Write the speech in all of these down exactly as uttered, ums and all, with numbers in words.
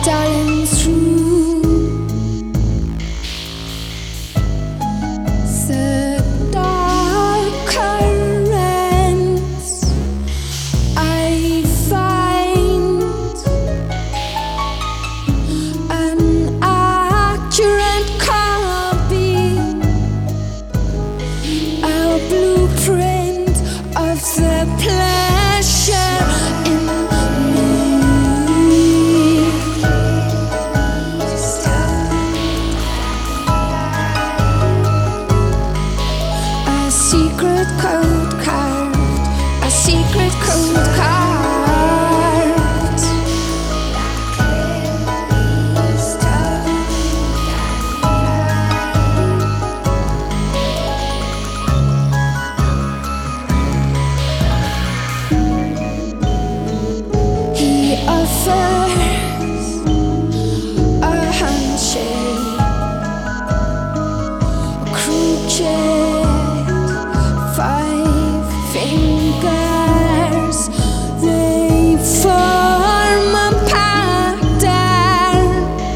darling, through the dark currents I find an accurate copy, a blueprint of the pleasure in me. A secret code carved, a secret code carved. He offers a handshake, a crooked five fingers. They form a pattern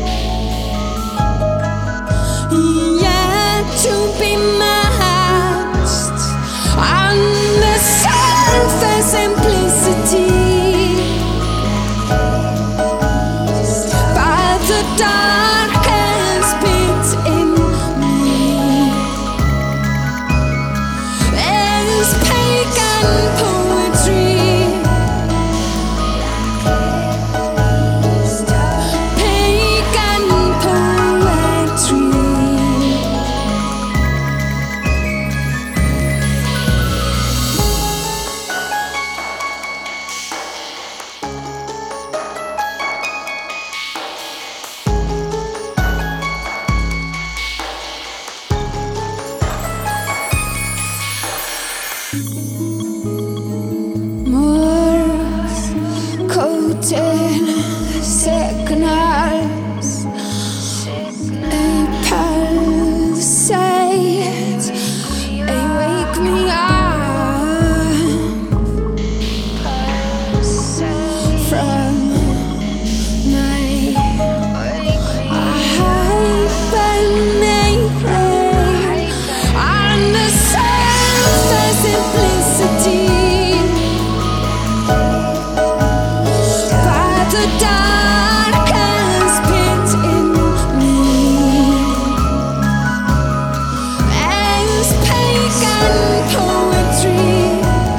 yet to be matched on the surface simplicity. By the darkest pit in me is pagan poetry, pagan poetry. Morse coated signals, a pulsate, they wake me up from my hibernation on the surface simplicity. By the darkest pit in me is pagan poetry,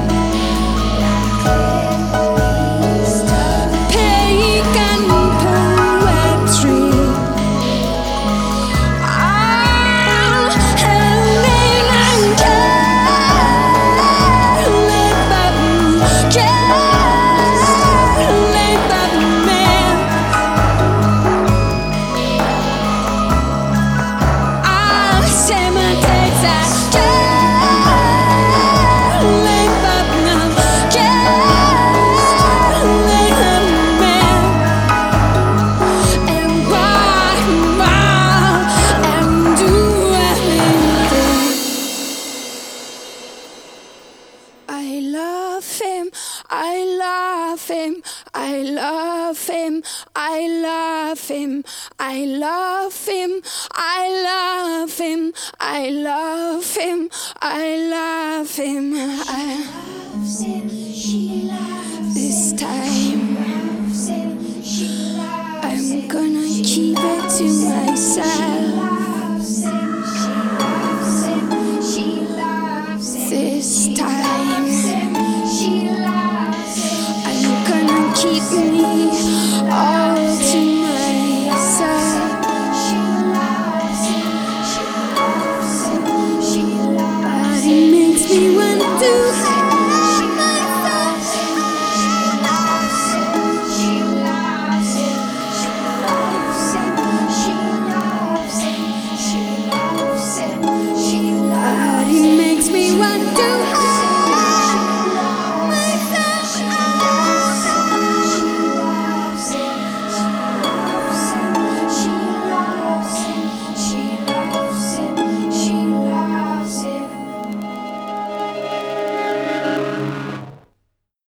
pagan poetry. I'm hanging and careless, I love him, I love him, I love him, I love him, I love him, I love him, I love him, I love him. I loves him, she loves this him, time loves him, she loves I'm him, gonna keep it to myself. loves him, she loves him, she loves him, This time she loves him, I'm gonna keep me all